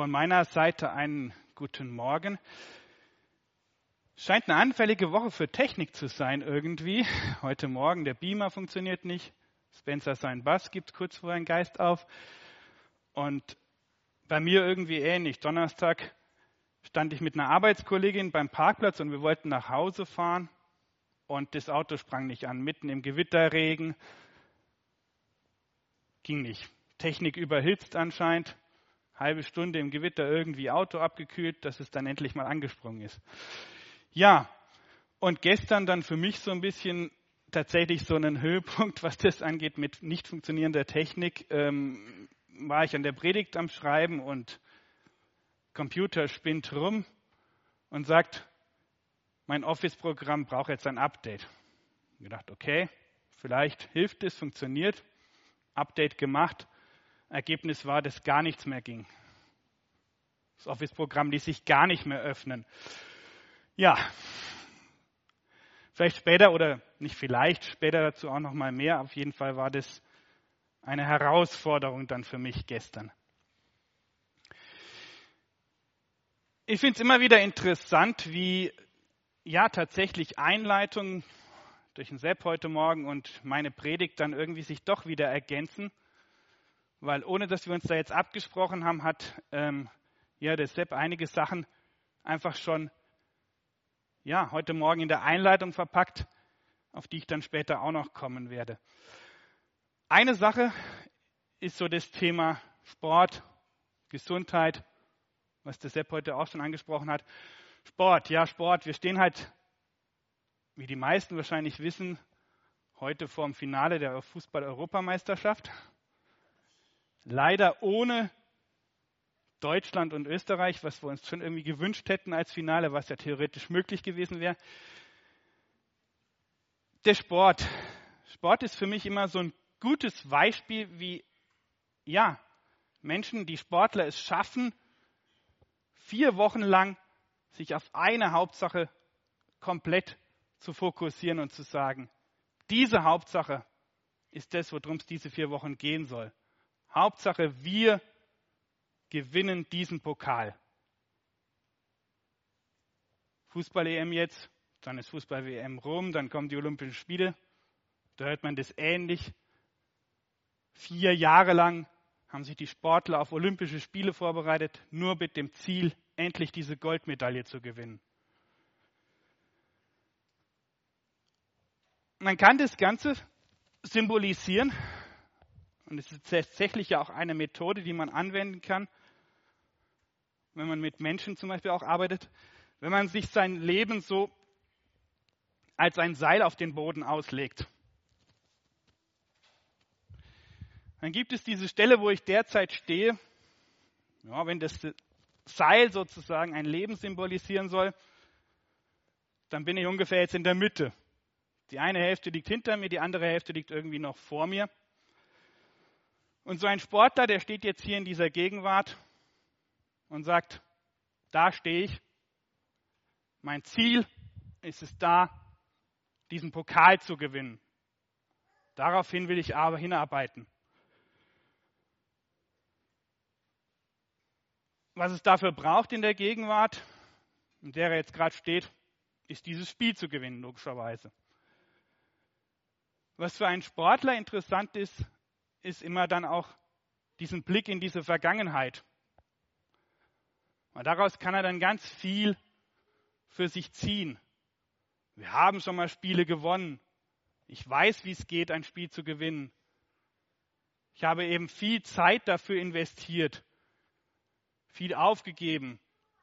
Von meiner Seite einen guten Morgen. Scheint eine anfällige Woche für Technik zu sein irgendwie. Heute Morgen der Beamer funktioniert nicht. Spencer seinen Bass gibt kurz vorher einen Geist auf. Und bei mir irgendwie ähnlich. Donnerstag stand ich mit einer Arbeitskollegin beim Parkplatz und wir wollten nach Hause fahren. Und das Auto sprang nicht an, mitten im Gewitterregen. Ging nicht. Technik überhitzt anscheinend. Halbe Stunde im Gewitter irgendwie Auto abgekühlt, dass es dann endlich mal angesprungen ist. Ja, und gestern dann für mich so ein bisschen tatsächlich so einen Höhepunkt, was das angeht mit nicht funktionierender Technik, war ich an der Predigt am Schreiben und Computer spinnt rum und sagt, mein Office-Programm braucht jetzt ein Update. Ich habe gedacht, okay, vielleicht hilft es, funktioniert. Update gemacht. Ergebnis war, dass gar nichts mehr ging. Das Office-Programm ließ sich gar nicht mehr öffnen. Ja, vielleicht später oder nicht vielleicht, später dazu auch noch mal mehr. Auf jeden Fall war das eine Herausforderung dann für mich gestern. Ich finde es immer wieder interessant, wie ja tatsächlich Einleitungen durch den Sepp heute Morgen und meine Predigt dann irgendwie sich doch wieder ergänzen. Weil ohne, dass wir uns da jetzt abgesprochen haben, hat der Sepp einige Sachen einfach schon heute Morgen in der Einleitung verpackt, auf die ich dann später auch noch kommen werde. Eine Sache ist so das Thema Sport, Gesundheit, was der Sepp heute auch schon angesprochen hat. Sport. Wir stehen halt, wie die meisten wahrscheinlich wissen, heute vor dem Finale der Fußball-Europameisterschaft. Leider ohne Deutschland und Österreich, was wir uns schon irgendwie gewünscht hätten als Finale, was ja theoretisch möglich gewesen wäre. Der Sport. Sport ist für mich immer so ein gutes Beispiel, wie Menschen, die Sportler es schaffen, 4 Wochen lang sich auf eine Hauptsache komplett zu fokussieren und zu sagen, diese Hauptsache ist das, worum es diese 4 Wochen gehen soll. Hauptsache, wir gewinnen diesen Pokal. Fußball-EM jetzt, dann ist Fußball-WM rum, dann kommen die Olympischen Spiele. Da hört man das ähnlich. 4 Jahre lang haben sich die Sportler auf Olympische Spiele vorbereitet, nur mit dem Ziel, endlich diese Goldmedaille zu gewinnen. Man kann das Ganze symbolisieren. Und es ist tatsächlich ja auch eine Methode, die man anwenden kann, wenn man mit Menschen zum Beispiel auch arbeitet. Wenn man sich sein Leben so als ein Seil auf den Boden auslegt. Dann gibt es diese Stelle, wo ich derzeit stehe. Ja, wenn das Seil sozusagen ein Leben symbolisieren soll, dann bin ich ungefähr jetzt in der Mitte. Die eine Hälfte liegt hinter mir, die andere Hälfte liegt irgendwie noch vor mir. Und so ein Sportler, der steht jetzt hier in dieser Gegenwart und sagt, da stehe ich, mein Ziel ist es da, diesen Pokal zu gewinnen. Daraufhin will ich aber hinarbeiten. Was es dafür braucht in der Gegenwart, in der er jetzt gerade steht, ist dieses Spiel zu gewinnen, logischerweise. Was für einen Sportler interessant ist immer dann auch diesen Blick in diese Vergangenheit. Und daraus kann er dann ganz viel für sich ziehen. Wir haben schon mal Spiele gewonnen. Ich weiß, wie es geht, ein Spiel zu gewinnen. Ich habe eben viel Zeit dafür investiert, viel aufgegeben,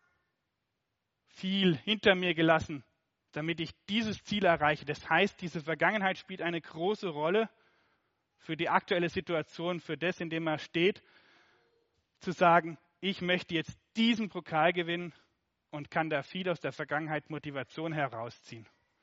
viel hinter mir gelassen, damit ich dieses Ziel erreiche. Das heißt, diese Vergangenheit spielt eine große Rolle für die aktuelle Situation, für das, in dem er steht, zu sagen, ich möchte jetzt diesen Pokal gewinnen und kann da viel aus der Vergangenheit Motivation herausziehen.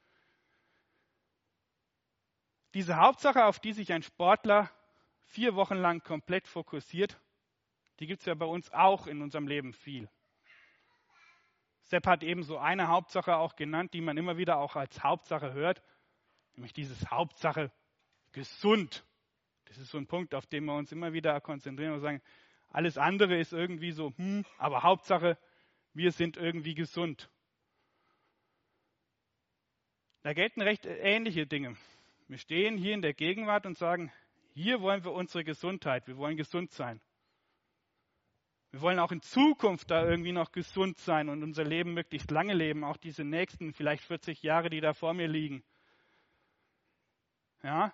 Diese Hauptsache, auf die sich ein Sportler 4 Wochen lang komplett fokussiert, die gibt es ja bei uns auch in unserem Leben viel. Sepp hat eben so eine Hauptsache auch genannt, die man immer wieder auch als Hauptsache hört, nämlich dieses Hauptsache gesund. Das ist so ein Punkt, auf den wir uns immer wieder konzentrieren und sagen, Alles andere ist irgendwie so, aber Hauptsache, wir sind irgendwie gesund. Da gelten recht ähnliche Dinge. Wir stehen hier in der Gegenwart und sagen, hier wollen wir unsere Gesundheit, wir wollen gesund sein. Wir wollen auch in Zukunft da irgendwie noch gesund sein und unser Leben möglichst lange leben, auch diese nächsten vielleicht 40 Jahre, die da vor mir liegen. Ja?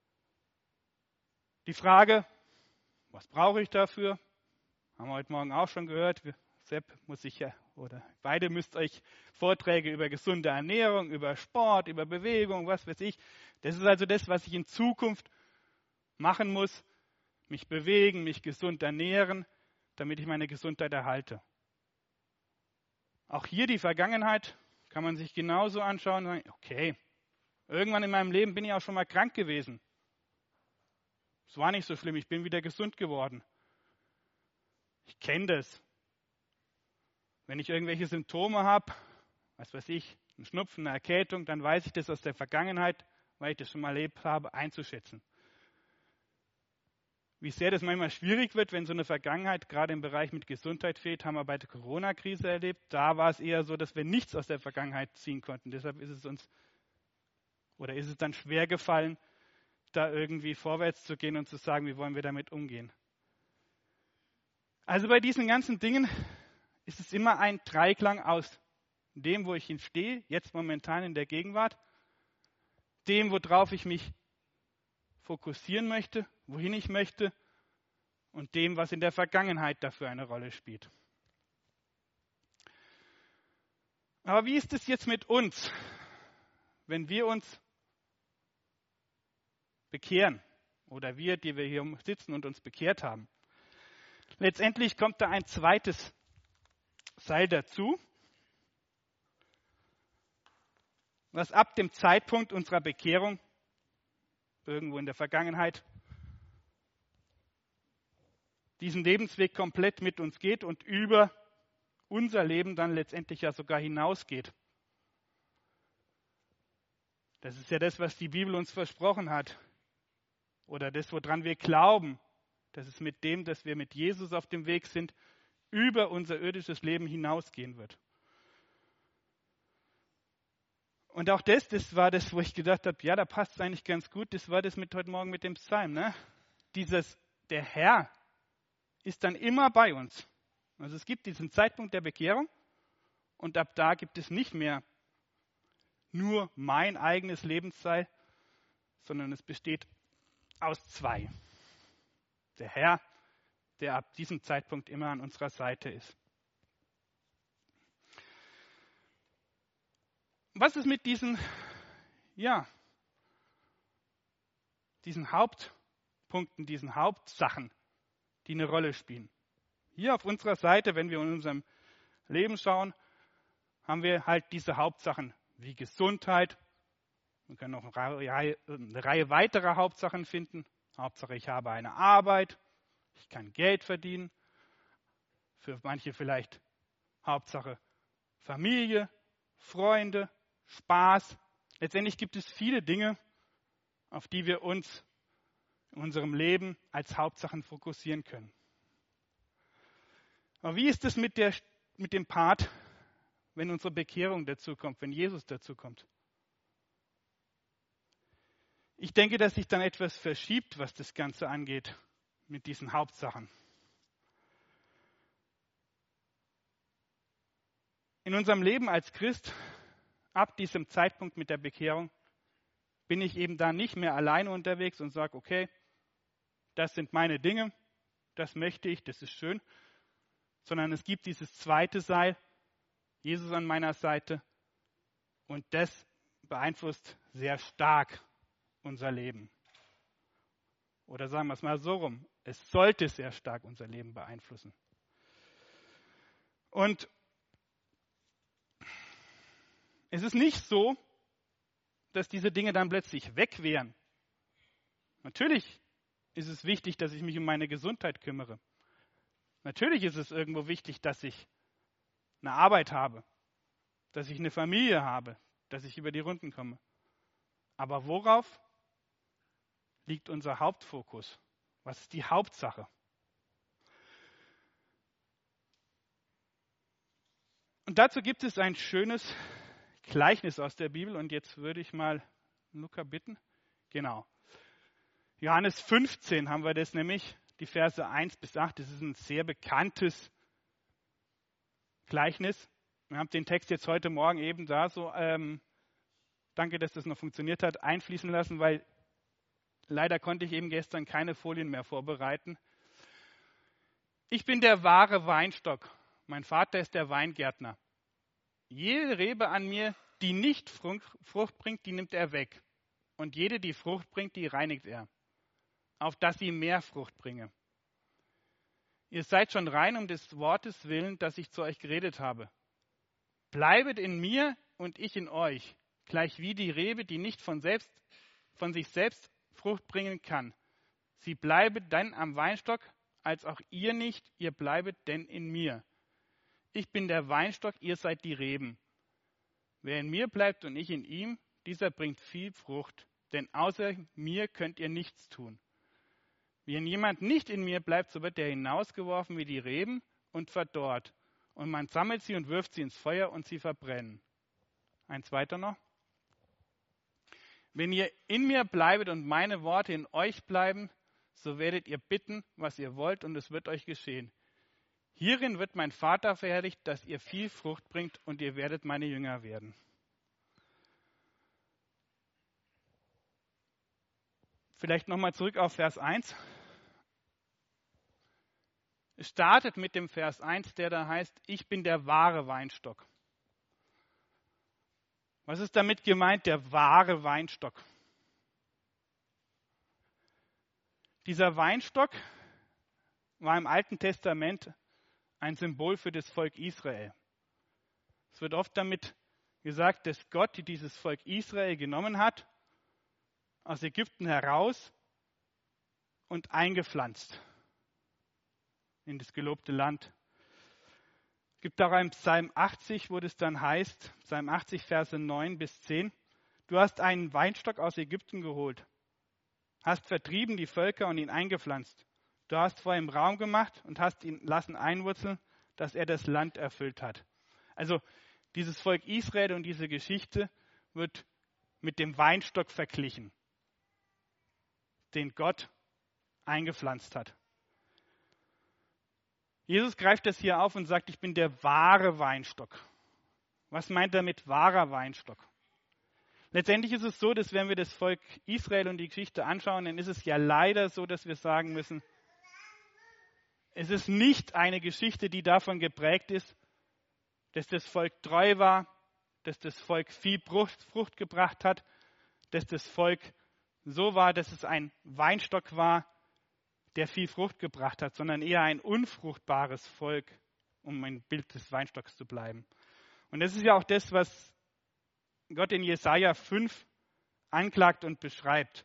Die Frage, was brauche ich dafür? Haben wir heute Morgen auch schon gehört. Sepp muss sich ja, oder beide müsst euch Vorträge über gesunde Ernährung, über Sport, über Bewegung, was weiß ich. Das ist also das, was ich in Zukunft machen muss. Mich bewegen, mich gesund ernähren, damit ich meine Gesundheit erhalte. Auch hier die Vergangenheit kann man sich genauso anschauen und sagen, okay, irgendwann in meinem Leben bin ich auch schon mal krank gewesen. Es war nicht so schlimm, ich bin wieder gesund geworden. Ich kenne das. Wenn ich irgendwelche Symptome habe, was weiß ich, einen Schnupfen, eine Erkältung, dann weiß ich das aus der Vergangenheit, weil ich das schon mal erlebt habe, einzuschätzen. Wie sehr das manchmal schwierig wird, wenn so eine Vergangenheit gerade im Bereich mit Gesundheit fehlt, haben wir bei der Corona-Krise erlebt. Da war es eher so, dass wir nichts aus der Vergangenheit ziehen konnten. Deshalb ist es dann schwer gefallen, da irgendwie vorwärts zu gehen und zu sagen, wie wollen wir damit umgehen. Also bei diesen ganzen Dingen ist es immer ein Dreiklang aus dem, wo ich stehe, jetzt momentan in der Gegenwart, dem, worauf ich mich fokussieren möchte, wohin ich möchte und dem, was in der Vergangenheit dafür eine Rolle spielt. Aber wie ist es jetzt mit uns, wenn wir uns bekehren oder wir, die wir hier sitzen und uns bekehrt haben? Letztendlich kommt da ein zweites Seil dazu, was ab dem Zeitpunkt unserer Bekehrung irgendwo in der Vergangenheit diesen Lebensweg komplett mit uns geht und über unser Leben dann letztendlich ja sogar hinausgeht. Das ist ja das, was die Bibel uns versprochen hat. Oder das, woran wir glauben, dass es mit dem, dass wir mit Jesus auf dem Weg sind, über unser irdisches Leben hinausgehen wird. Und auch das war das, wo ich gedacht habe, ja, da passt es eigentlich ganz gut. Das war das mit heute Morgen mit dem Psalm. Ne? Der Herr ist dann immer bei uns. Also es gibt diesen Zeitpunkt der Bekehrung und ab da gibt es nicht mehr nur mein eigenes Lebensseil, sondern es besteht aus zwei. Der Herr, der ab diesem Zeitpunkt immer an unserer Seite ist. Was ist mit diesen Hauptpunkten, diesen Hauptsachen, die eine Rolle spielen? Hier auf unserer Seite, wenn wir in unserem Leben schauen, haben wir halt diese Hauptsachen wie Gesundheit. Wir können noch eine Reihe weiterer Hauptsachen finden. Hauptsache, ich habe eine Arbeit, ich kann Geld verdienen. Für manche vielleicht Hauptsache Familie, Freunde, Spaß. Letztendlich gibt es viele Dinge, auf die wir uns in unserem Leben als Hauptsachen fokussieren können. Aber wie ist es mit dem Part, wenn unsere Bekehrung dazu kommt, wenn Jesus dazu kommt? Ich denke, dass sich dann etwas verschiebt, was das Ganze angeht, mit diesen Hauptsachen. In unserem Leben als Christ, ab diesem Zeitpunkt mit der Bekehrung, bin ich eben da nicht mehr alleine unterwegs und sage, okay, das sind meine Dinge, das möchte ich, das ist schön, sondern es gibt dieses zweite Seil, Jesus an meiner Seite, und das beeinflusst sehr stark unser Leben. Oder sagen wir es mal so rum, es sollte sehr stark unser Leben beeinflussen. Und es ist nicht so, dass diese Dinge dann plötzlich weg wären. Natürlich ist es wichtig, dass ich mich um meine Gesundheit kümmere. Natürlich ist es irgendwo wichtig, dass ich eine Arbeit habe, dass ich eine Familie habe, dass ich über die Runden komme. Aber worauf liegt unser Hauptfokus? Was ist die Hauptsache? Und dazu gibt es ein schönes Gleichnis aus der Bibel. Und jetzt würde ich mal Luca bitten. Genau. Johannes 15 haben wir das nämlich, die Verse 1 bis 8. Das ist ein sehr bekanntes Gleichnis. Wir haben den Text jetzt heute Morgen eben da so, danke, dass das noch funktioniert hat, einfließen lassen, weil leider konnte ich eben gestern keine Folien mehr vorbereiten. Ich bin der wahre Weinstock. Mein Vater ist der Weingärtner. Jede Rebe an mir, die nicht Frucht bringt, die nimmt er weg. Und jede, die Frucht bringt, die reinigt er, auf dass sie mehr Frucht bringe. Ihr seid schon rein um des Wortes willen, das ich zu euch geredet habe. Bleibet in mir und ich in euch, gleich wie die Rebe, die nicht von sich selbst Frucht bringen kann. Sie bleibet dann am Weinstock, als auch ihr nicht, ihr bleibet denn in mir. Ich bin der Weinstock, ihr seid die Reben. Wer in mir bleibt und ich in ihm, dieser bringt viel Frucht, denn außer mir könnt ihr nichts tun. Wenn jemand nicht in mir bleibt, so wird er hinausgeworfen wie die Reben und verdorrt. Und man sammelt sie und wirft sie ins Feuer und sie verbrennen. Eins weiter noch. Wenn ihr in mir bleibet und meine Worte in euch bleiben, so werdet ihr bitten, was ihr wollt, und es wird euch geschehen. Hierin wird mein Vater verherrlicht, dass ihr viel Frucht bringt und ihr werdet meine Jünger werden. Vielleicht nochmal zurück auf Vers 1. Es startet mit dem Vers 1, der da heißt, ich bin der wahre Weinstock. Was ist damit gemeint, der wahre Weinstock? Dieser Weinstock war im Alten Testament ein Symbol für das Volk Israel. Es wird oft damit gesagt, dass Gott dieses Volk Israel genommen hat, aus Ägypten heraus und eingepflanzt in das gelobte Land. Es gibt auch einen Psalm 80, wo das dann heißt, Psalm 80, Verse 9 bis 10, du hast einen Weinstock aus Ägypten geholt, hast vertrieben die Völker und ihn eingepflanzt. Du hast vor ihm Raum gemacht und hast ihn lassen einwurzeln, dass er das Land erfüllt hat. Also dieses Volk Israel und diese Geschichte wird mit dem Weinstock verglichen, den Gott eingepflanzt hat. Jesus greift das hier auf und sagt, ich bin der wahre Weinstock. Was meint er mit wahrer Weinstock? Letztendlich ist es so, dass wenn wir das Volk Israel und die Geschichte anschauen, dann ist es ja leider so, dass wir sagen müssen, es ist nicht eine Geschichte, die davon geprägt ist, dass das Volk treu war, dass das Volk viel Frucht gebracht hat, dass das Volk so war, dass es ein Weinstock war, der viel Frucht gebracht hat, sondern eher ein unfruchtbares Volk, um ein Bild des Weinstocks zu bleiben. Und das ist ja auch das, was Gott in Jesaja 5 anklagt und beschreibt.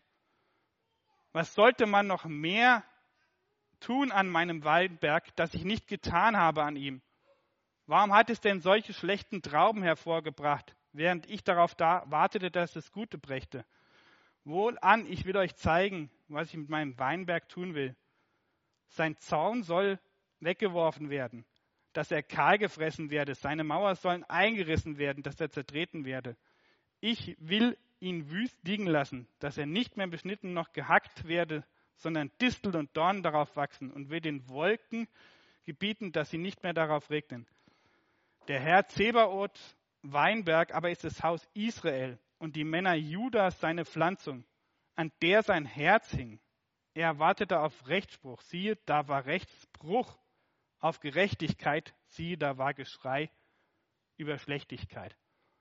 Was sollte man noch mehr tun an meinem Weinberg, das ich nicht getan habe an ihm? Warum hat es denn solche schlechten Trauben hervorgebracht, während ich darauf wartete, dass es Gute brächte? Wohlan, ich will euch zeigen, was ich mit meinem Weinberg tun will. Sein Zaun soll weggeworfen werden, dass er kahl gefressen werde. Seine Mauer sollen eingerissen werden, dass er zertreten werde. Ich will ihn wüst liegen lassen, dass er nicht mehr beschnitten noch gehackt werde, sondern Distel und Dornen darauf wachsen und will den Wolken gebieten, dass sie nicht mehr darauf regnen. Der Herr Zebaoth Weinberg aber ist das Haus Israel und die Männer Judas seine Pflanzung, an der sein Herz hing. Er wartete auf Rechtsspruch, siehe, da war Rechtsbruch, auf Gerechtigkeit, siehe, da war Geschrei über Schlechtigkeit.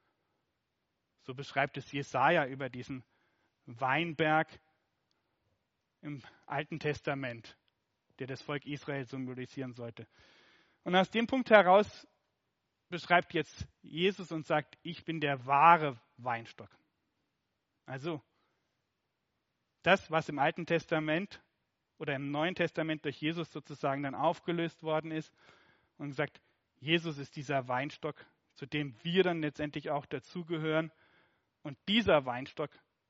So beschreibt es Jesaja über diesen Weinberg im Alten Testament, der das Volk Israel symbolisieren sollte. Und aus dem Punkt heraus beschreibt jetzt Jesus und sagt, ich bin der wahre Weinstock. Also, das, was im Alten Testament oder im Neuen Testament durch Jesus sozusagen dann aufgelöst worden ist und gesagt, Jesus ist dieser Weinstock, zu dem wir dann letztendlich auch dazugehören. Und dieser Weinstock,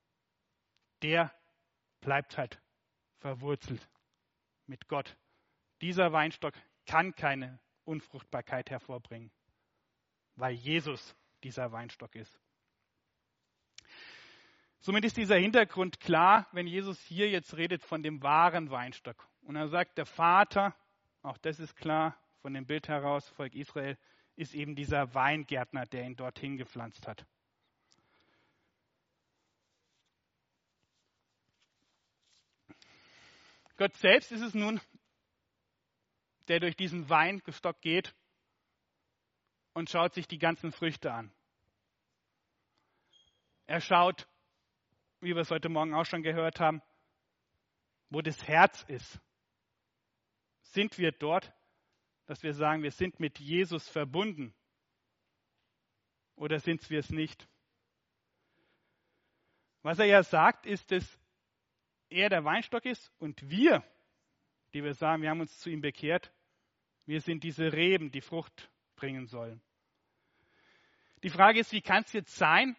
der bleibt halt verwurzelt mit Gott. Dieser Weinstock kann keine Unfruchtbarkeit hervorbringen. weil Jesus dieser Weinstock ist. Somit ist dieser Hintergrund klar, wenn Jesus hier jetzt redet von dem wahren Weinstock. Und er sagt, der Vater, auch das ist klar, von dem Bild heraus, Volk Israel, ist eben dieser Weingärtner, der ihn dorthin gepflanzt hat. Gott selbst ist es nun, der durch diesen Weinstock geht und schaut sich die ganzen Früchte an. Er schaut, wie wir es heute Morgen auch schon gehört haben, wo das Herz ist. Sind wir dort, dass wir sagen, wir sind mit Jesus verbunden? Oder sind wir es nicht? Was er ja sagt, ist, dass er der Weinstock ist und wir, die wir sagen, wir haben uns zu ihm bekehrt, wir sind diese Reben, die Frucht bringen sollen. Die Frage ist, wie kann es jetzt sein,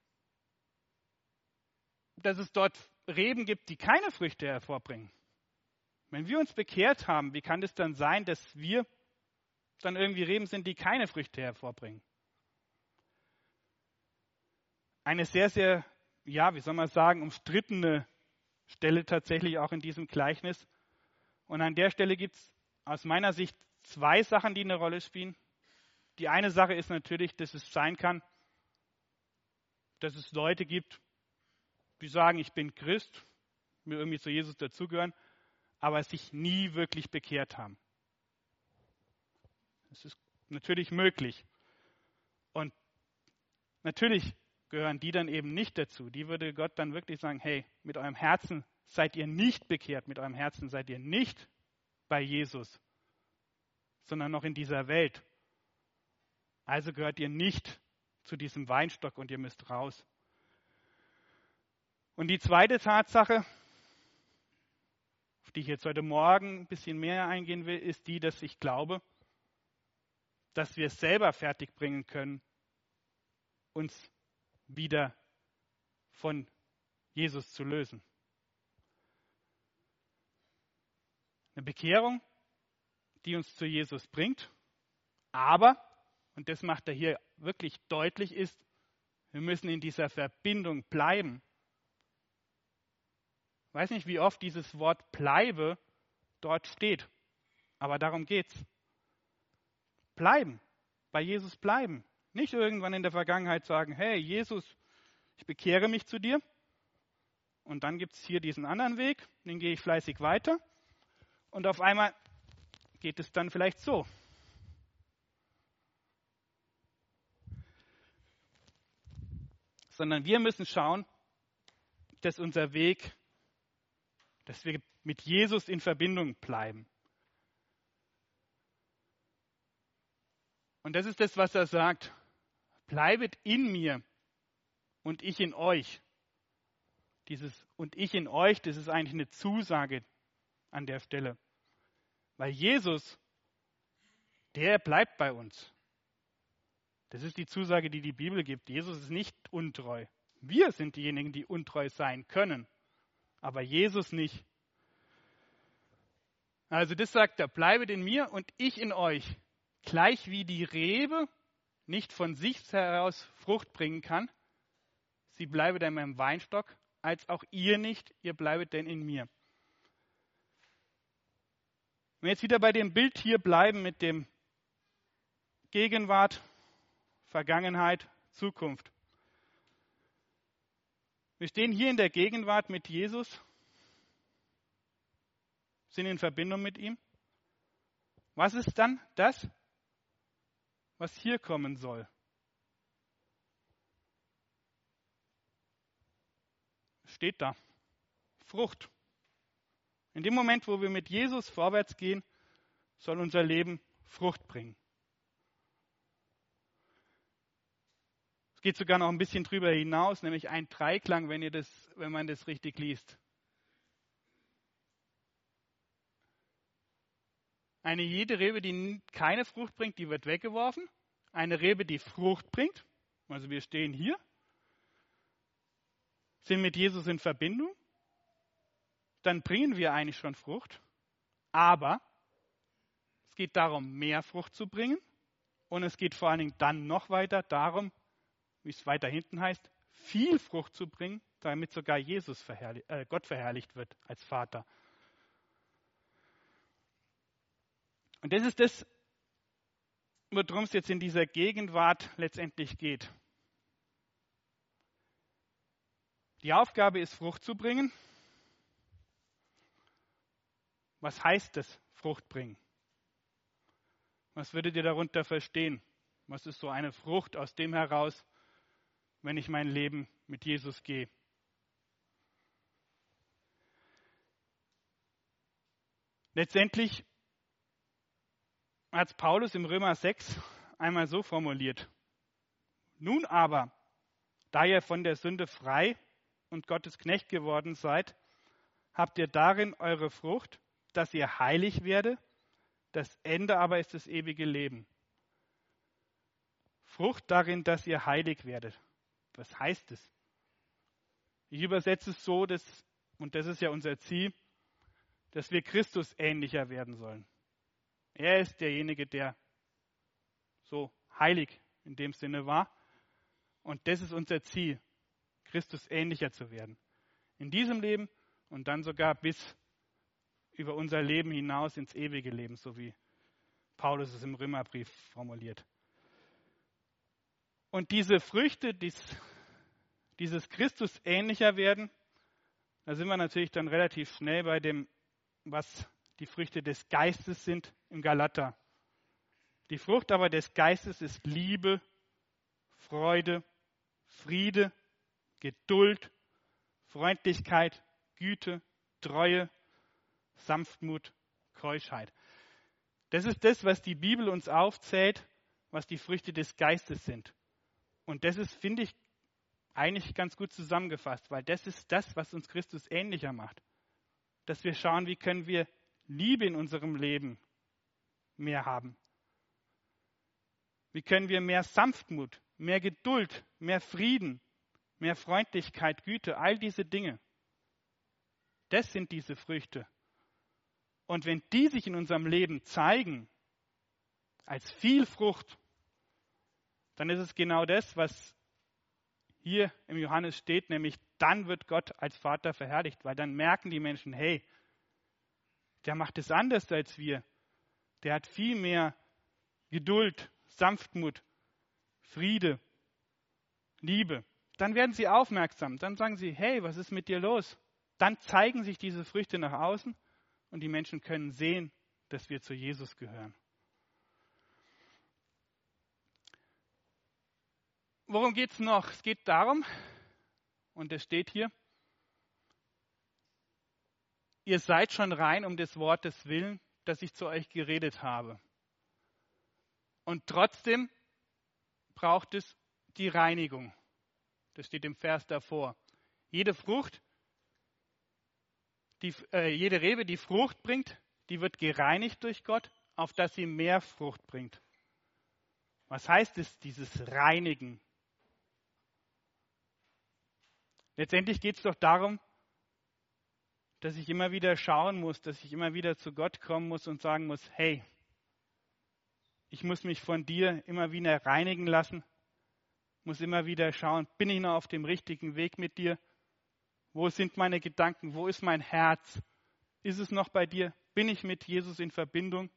dass es dort Reben gibt, die keine Früchte hervorbringen? Wenn wir uns bekehrt haben, wie kann es dann sein, dass wir dann irgendwie Reben sind, die keine Früchte hervorbringen? Eine sehr, sehr, wie soll man sagen, umstrittene Stelle tatsächlich auch in diesem Gleichnis. Und an der Stelle gibt es aus meiner Sicht zwei Sachen, die eine Rolle spielen. Die eine Sache ist natürlich, dass es sein kann, dass es Leute gibt, die sagen, ich bin Christ, mir irgendwie zu Jesus dazugehören, aber sich nie wirklich bekehrt haben. Das ist natürlich möglich. Und natürlich gehören die dann eben nicht dazu. Die würde Gott dann wirklich sagen, hey, mit eurem Herzen seid ihr nicht bekehrt, mit eurem Herzen seid ihr nicht bei Jesus, sondern noch in dieser Welt. Also gehört ihr nicht zu diesem Weinstock und ihr müsst raus. Und die zweite Tatsache, auf die ich jetzt heute Morgen ein bisschen mehr eingehen will, ist die, dass ich glaube, dass wir es selber fertigbringen können, uns wieder von Jesus zu lösen. Eine Bekehrung, die uns zu Jesus bringt, aber, und das macht er hier wirklich deutlich, ist, wir müssen in dieser Verbindung bleiben. Ich weiß nicht, wie oft dieses Wort bleibe dort steht, aber darum geht's. Bleiben, bei Jesus bleiben. Nicht irgendwann in der Vergangenheit sagen, hey Jesus, ich bekehre mich zu dir und dann gibt es hier diesen anderen Weg, den gehe ich fleißig weiter und auf einmal geht es dann vielleicht so. Sondern wir müssen schauen, dass unser Weg, dass wir mit Jesus in Verbindung bleiben. Und das ist das, was er sagt. Bleibet in mir und ich in euch. Dieses und ich in euch, das ist eigentlich eine Zusage an der Stelle. Weil Jesus, der bleibt bei uns. Das ist die Zusage, die die Bibel gibt. Jesus ist nicht untreu. Wir sind diejenigen, die untreu sein können. Aber Jesus nicht. Also das sagt er, bleibet in mir und ich in euch. Gleich wie die Rebe nicht von sich heraus Frucht bringen kann, sie bleibe in meinem Weinstock, als auch ihr nicht, ihr bleibet denn in mir. Wenn wir jetzt wieder bei dem Bild hier bleiben mit dem Gegenwart, Vergangenheit, Zukunft. Wir stehen hier in der Gegenwart mit Jesus, sind in Verbindung mit ihm. Was ist dann das, was hier kommen soll? Steht da. Frucht. In dem Moment, wo wir mit Jesus vorwärts gehen, soll unser Leben Frucht bringen. Es geht sogar noch ein bisschen drüber hinaus, nämlich ein Dreiklang, wenn man das richtig liest. Jede Rebe, die keine Frucht bringt, die wird weggeworfen. Eine Rebe, die Frucht bringt, also wir stehen hier, sind mit Jesus in Verbindung, dann bringen wir eigentlich schon Frucht. Aber es geht darum, mehr Frucht zu bringen Und es geht vor allen Dingen dann noch weiter darum, wie es weiter hinten heißt, viel Frucht zu bringen, damit sogar Gott verherrlicht wird als Vater. Und das ist das, worum es jetzt in dieser Gegenwart letztendlich geht. Die Aufgabe ist, Frucht zu bringen. Was heißt das, Frucht bringen? Was würdet ihr darunter verstehen? Was ist so eine Frucht aus dem heraus, wenn ich mein Leben mit Jesus gehe? Letztendlich hat es Paulus im Römer 6 einmal so formuliert. Nun aber, da ihr von der Sünde frei und Gottes Knecht geworden seid, habt ihr darin eure Frucht, dass ihr heilig werdet, das Ende aber ist das ewige Leben. Frucht darin, dass ihr heilig werdet. Was heißt es? Ich übersetze es so, und das ist ja unser Ziel, dass wir Christus ähnlicher werden sollen. Er ist derjenige, der so heilig in dem Sinne war. Und das ist unser Ziel, Christus ähnlicher zu werden. In diesem Leben und dann sogar bis über unser Leben hinaus ins ewige Leben, so wie Paulus es im Römerbrief formuliert. Und diese Früchte, dieses Christus ähnlicher werden, da sind wir natürlich dann relativ schnell bei dem, was die Früchte des Geistes sind im Galater. Die Frucht aber des Geistes ist Liebe, Freude, Friede, Geduld, Freundlichkeit, Güte, Treue, Sanftmut, Keuschheit. Das ist das, was die Bibel uns aufzählt, was die Früchte des Geistes sind. Und das ist, finde ich, eigentlich ganz gut zusammengefasst, weil das ist das, was uns Christus ähnlicher macht. Dass wir schauen, wie können wir Liebe in unserem Leben mehr haben. Wie können wir mehr Sanftmut, mehr Geduld, mehr Frieden, mehr Freundlichkeit, Güte, all diese Dinge. Das sind diese Früchte. Und wenn die sich in unserem Leben zeigen, als viel Frucht, dann ist es genau das, was hier im Johannes steht, nämlich dann wird Gott als Vater verherrlicht, weil dann merken die Menschen, hey, der macht es anders als wir. Der hat viel mehr Geduld, Sanftmut, Friede, Liebe. Dann werden sie aufmerksam. Dann sagen sie, hey, was ist mit dir los? Dann zeigen sich diese Früchte nach außen und die Menschen können sehen, dass wir zu Jesus gehören. Worum geht es noch? Es geht darum, und es steht hier, ihr seid schon rein um des Wortes willen, das ich zu euch geredet habe. Und trotzdem braucht es die Reinigung. Das steht im Vers davor. Jede Rebe, die Frucht bringt, die wird gereinigt durch Gott, auf dass sie mehr Frucht bringt. Was heißt es, dieses Reinigen? Letztendlich geht es doch darum, dass ich immer wieder schauen muss, dass ich immer wieder zu Gott kommen muss und sagen muss, hey, ich muss mich von dir immer wieder reinigen lassen, muss immer wieder schauen, bin ich noch auf dem richtigen Weg mit dir? Wo sind meine Gedanken? Wo ist mein Herz? Ist es noch bei dir? Bin ich mit Jesus in Verbindung?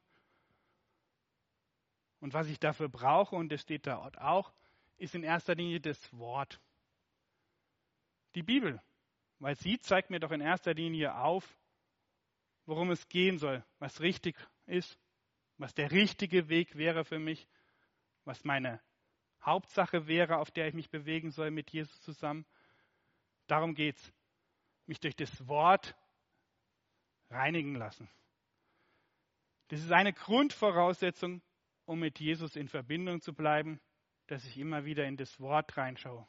Und was ich dafür brauche, und das steht da auch, ist in erster Linie das Wort. Die Bibel, weil sie zeigt mir doch in erster Linie auf, worum es gehen soll, was richtig ist, was der richtige Weg wäre für mich, was meine Hauptsache wäre, auf der ich mich bewegen soll mit Jesus zusammen. Darum geht's. Mich durch das Wort reinigen lassen. Das ist eine Grundvoraussetzung, um mit Jesus in Verbindung zu bleiben, dass ich immer wieder in das Wort reinschaue.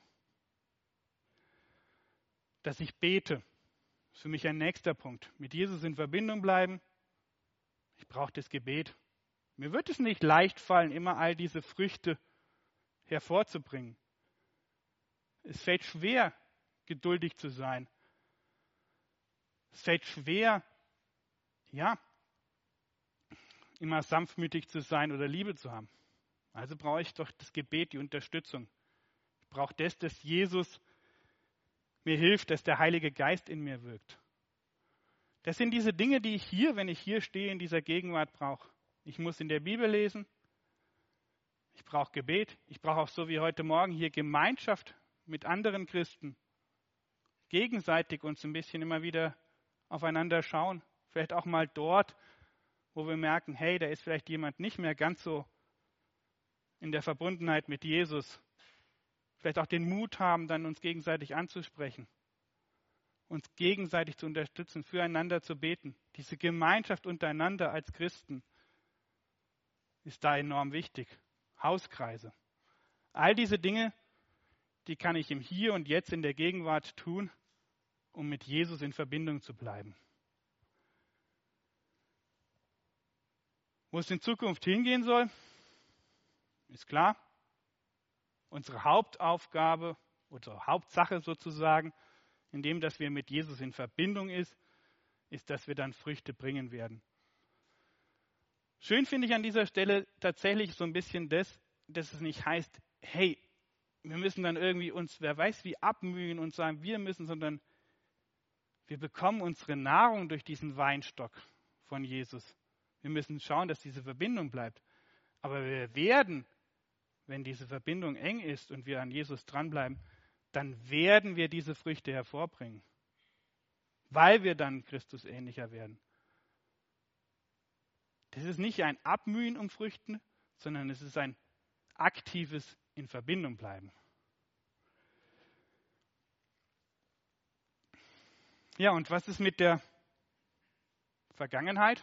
Dass ich bete, ist für mich ein nächster Punkt. Mit Jesus in Verbindung bleiben. Ich brauche das Gebet. Mir wird es nicht leicht fallen, immer all diese Früchte hervorzubringen. Es fällt schwer, geduldig zu sein. Es fällt schwer, immer sanftmütig zu sein oder Liebe zu haben. Also brauche ich doch das Gebet, die Unterstützung. Ich brauche das, dass Jesus mir hilft, dass der Heilige Geist in mir wirkt. Das sind diese Dinge, die ich hier, wenn ich hier stehe, in dieser Gegenwart brauche. Ich muss in der Bibel lesen. Ich brauche Gebet. Ich brauche auch so wie heute Morgen hier Gemeinschaft mit anderen Christen. Gegenseitig uns ein bisschen immer wieder aufeinander schauen. Vielleicht auch mal dort, wo wir merken, hey, da ist vielleicht jemand nicht mehr ganz so in der Verbundenheit mit Jesus. Vielleicht auch den Mut haben, dann uns gegenseitig anzusprechen. Uns gegenseitig zu unterstützen, füreinander zu beten. Diese Gemeinschaft untereinander als Christen ist da enorm wichtig. Hauskreise. All diese Dinge, die kann ich im Hier und Jetzt in der Gegenwart tun, um mit Jesus in Verbindung zu bleiben. Wo es in Zukunft hingehen soll, ist klar. Unsere Hauptaufgabe, unsere Hauptsache sozusagen, in dem, dass wir mit Jesus in Verbindung ist, dass wir dann Früchte bringen werden. Schön finde ich an dieser Stelle tatsächlich so ein bisschen dass es nicht heißt, hey, wir müssen dann irgendwie uns, wer weiß wie, abmühen und sagen, wir müssen, sondern wir bekommen unsere Nahrung durch diesen Weinstock von Jesus. Wir müssen schauen, dass diese Verbindung bleibt. Aber wir werden, wenn diese Verbindung eng ist und wir an Jesus dranbleiben, dann werden wir diese Früchte hervorbringen, weil wir dann Christus ähnlicher werden. Das ist nicht ein Abmühen um Früchten, sondern es ist ein aktives in Verbindung bleiben. Ja, und was ist mit der Vergangenheit?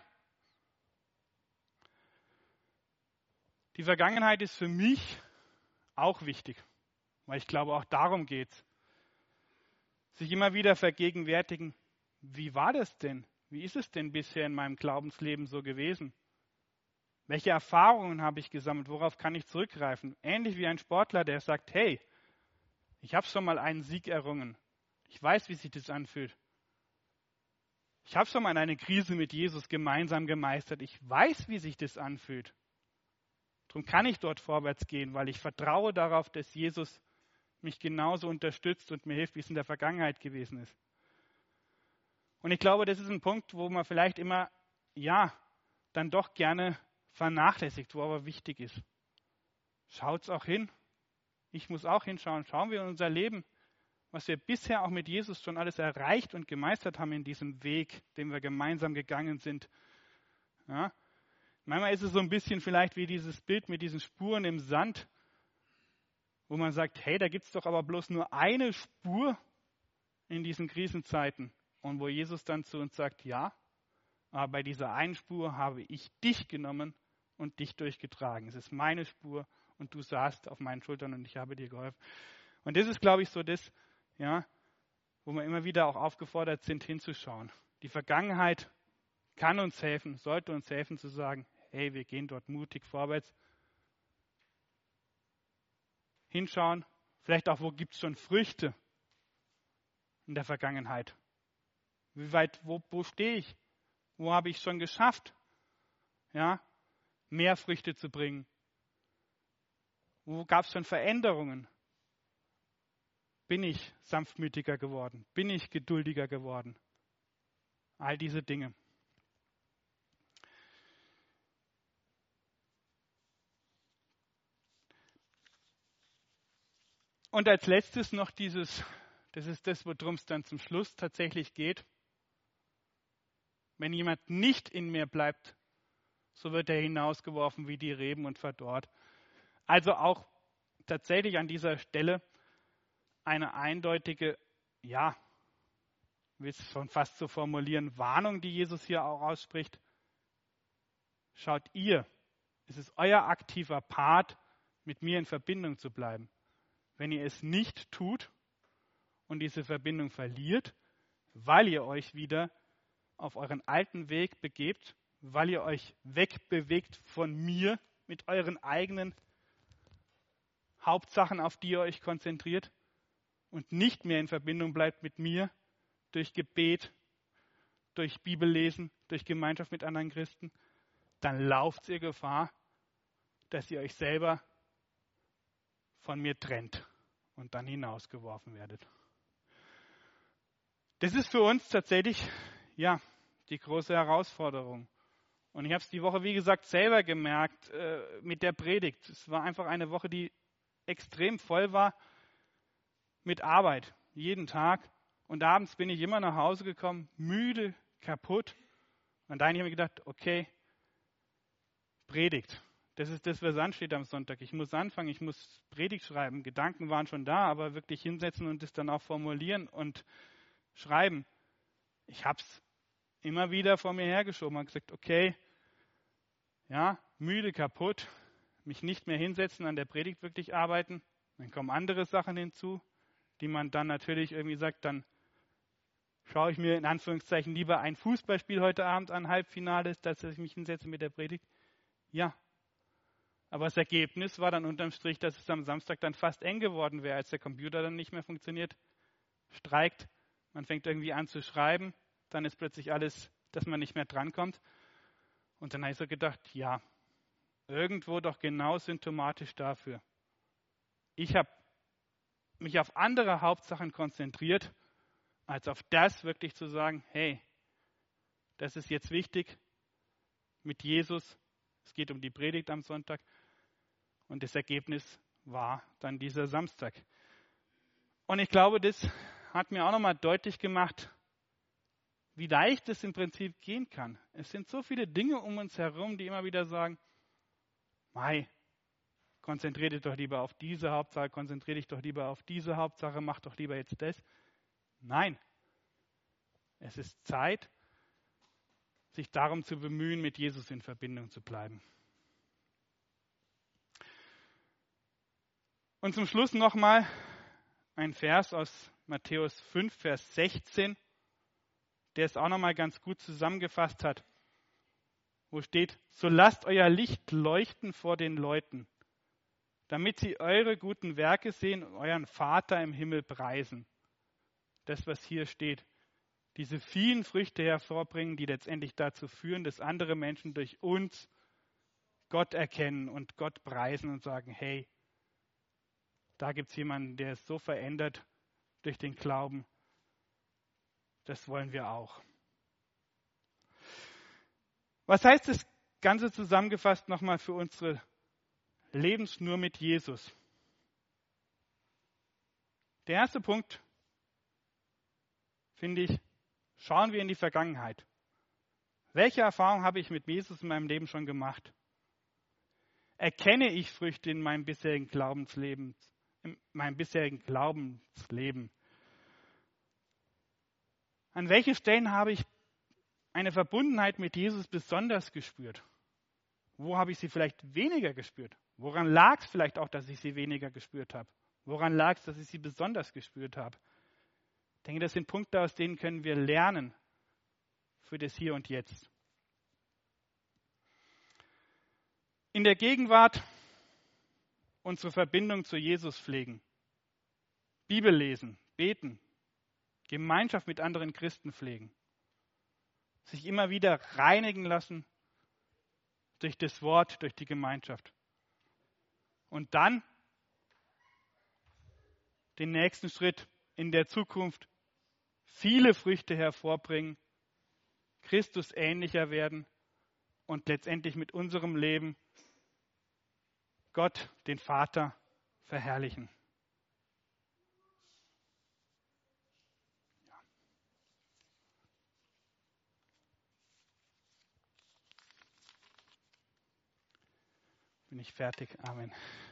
Die Vergangenheit ist für mich auch wichtig, weil ich glaube, auch darum geht es. Sich immer wieder vergegenwärtigen, wie war das denn? Wie ist es denn bisher in meinem Glaubensleben so gewesen? Welche Erfahrungen habe ich gesammelt? Worauf kann ich zurückgreifen? Ähnlich wie ein Sportler, der sagt, hey, ich habe schon mal einen Sieg errungen. Ich weiß, wie sich das anfühlt. Ich habe schon mal eine Krise mit Jesus gemeinsam gemeistert. Ich weiß, wie sich das anfühlt. Darum kann ich dort vorwärts gehen, weil ich vertraue darauf, dass Jesus mich genauso unterstützt und mir hilft, wie es in der Vergangenheit gewesen ist. Und ich glaube, das ist ein Punkt, wo man vielleicht immer, dann doch gerne vernachlässigt, wo aber wichtig ist. Schaut's auch hin. Ich muss auch hinschauen. Schauen wir in unser Leben, was wir bisher auch mit Jesus schon alles erreicht und gemeistert haben in diesem Weg, den wir gemeinsam gegangen sind. Ja? Manchmal ist es so ein bisschen vielleicht wie dieses Bild mit diesen Spuren im Sand, wo man sagt, hey, da gibt es doch aber bloß nur eine Spur in diesen Krisenzeiten. Und wo Jesus dann zu uns sagt, ja, aber bei dieser einen Spur habe ich dich genommen und dich durchgetragen. Es ist meine Spur und du saßt auf meinen Schultern und ich habe dir geholfen. Und das ist, glaube ich, so das, wo wir immer wieder auch aufgefordert sind, hinzuschauen. Die Vergangenheit kann uns helfen, sollte uns helfen zu sagen, hey, wir gehen dort mutig vorwärts. Hinschauen, vielleicht auch, wo gibt es schon Früchte in der Vergangenheit? Wie weit, wo stehe ich? Wo habe ich schon geschafft, mehr Früchte zu bringen? Wo gab es schon Veränderungen? Bin ich sanftmütiger geworden? Bin ich geduldiger geworden? All diese Dinge. Und als letztes noch das ist das, worum es dann zum Schluss tatsächlich geht. Wenn jemand nicht in mir bleibt, so wird er hinausgeworfen wie die Reben und verdorrt. Also auch tatsächlich an dieser Stelle eine eindeutige, ich will es schon fast so formulieren, Warnung, die Jesus hier auch ausspricht. Schaut es ist euer aktiver Part, mit mir in Verbindung zu bleiben. Wenn ihr es nicht tut und diese Verbindung verliert, weil ihr euch wieder auf euren alten Weg begebt, weil ihr euch wegbewegt von mir mit euren eigenen Hauptsachen, auf die ihr euch konzentriert und nicht mehr in Verbindung bleibt mit mir durch Gebet, durch Bibellesen, durch Gemeinschaft mit anderen Christen, dann lauft ihr Gefahr, dass ihr euch selber von mir trennt und dann hinausgeworfen werdet. Das ist für uns tatsächlich, die große Herausforderung. Und ich habe es die Woche, wie gesagt, selber gemerkt mit der Predigt. Es war einfach eine Woche, die extrem voll war mit Arbeit, jeden Tag. Und abends bin ich immer nach Hause gekommen, müde, kaputt. Und dann habe ich mir gedacht, okay, Predigt. Das ist das, was ansteht am Sonntag. Ich muss anfangen, ich muss Predigt schreiben. Gedanken waren schon da, aber wirklich hinsetzen und das dann auch formulieren und schreiben. Ich habe es immer wieder vor mir hergeschoben und gesagt, okay, müde, kaputt, mich nicht mehr hinsetzen, an der Predigt wirklich arbeiten. Dann kommen andere Sachen hinzu, die man dann natürlich irgendwie sagt, dann schaue ich mir in Anführungszeichen lieber ein Fußballspiel heute Abend an, Halbfinale, dass ich mich hinsetze mit der Predigt. Ja, aber das Ergebnis war dann unterm Strich, dass es am Samstag dann fast eng geworden wäre, als der Computer dann nicht mehr funktioniert, streikt, man fängt irgendwie an zu schreiben, dann ist plötzlich alles, dass man nicht mehr drankommt. Und dann habe ich so gedacht, irgendwo doch genau symptomatisch dafür. Ich habe mich auf andere Hauptsachen konzentriert, als auf das wirklich zu sagen, hey, das ist jetzt wichtig mit Jesus. Es geht um die Predigt am Sonntag. Und das Ergebnis war dann dieser Samstag. Und ich glaube, das hat mir auch nochmal deutlich gemacht, wie leicht es im Prinzip gehen kann. Es sind so viele Dinge um uns herum, die immer wieder sagen, konzentriere dich doch lieber auf diese Hauptsache, konzentriere dich doch lieber auf diese Hauptsache, mach doch lieber jetzt das. Nein, es ist Zeit, sich darum zu bemühen, mit Jesus in Verbindung zu bleiben. Und zum Schluss nochmal ein Vers aus Matthäus 5, Vers 16, der es auch nochmal ganz gut zusammengefasst hat, wo steht, so lasst euer Licht leuchten vor den Leuten, damit sie eure guten Werke sehen und euren Vater im Himmel preisen. Das, was hier steht, diese vielen Früchte hervorbringen, die letztendlich dazu führen, dass andere Menschen durch uns Gott erkennen und Gott preisen und sagen, hey, da gibt es jemanden, der ist so verändert durch den Glauben. Das wollen wir auch. Was heißt das Ganze zusammengefasst nochmal für unsere Lebensschnur mit Jesus? Der erste Punkt, finde ich, schauen wir in die Vergangenheit. Welche Erfahrung habe ich mit Jesus in meinem Leben schon gemacht? Erkenne ich Früchte in meinem bisherigen Glaubensleben? An welchen Stellen habe ich eine Verbundenheit mit Jesus besonders gespürt? Wo habe ich sie vielleicht weniger gespürt? Woran lag es vielleicht auch, dass ich sie weniger gespürt habe? Woran lag es, dass ich sie besonders gespürt habe? Ich denke, das sind Punkte, aus denen können wir lernen für das Hier und Jetzt. In der Gegenwart unsere Verbindung zu Jesus pflegen. Bibel lesen, beten, Gemeinschaft mit anderen Christen pflegen. Sich immer wieder reinigen lassen durch das Wort, durch die Gemeinschaft. Und dann den nächsten Schritt in der Zukunft viele Früchte hervorbringen, Christus ähnlicher werden und letztendlich mit unserem Leben Gott, den Vater, verherrlichen. Bin ich fertig? Amen.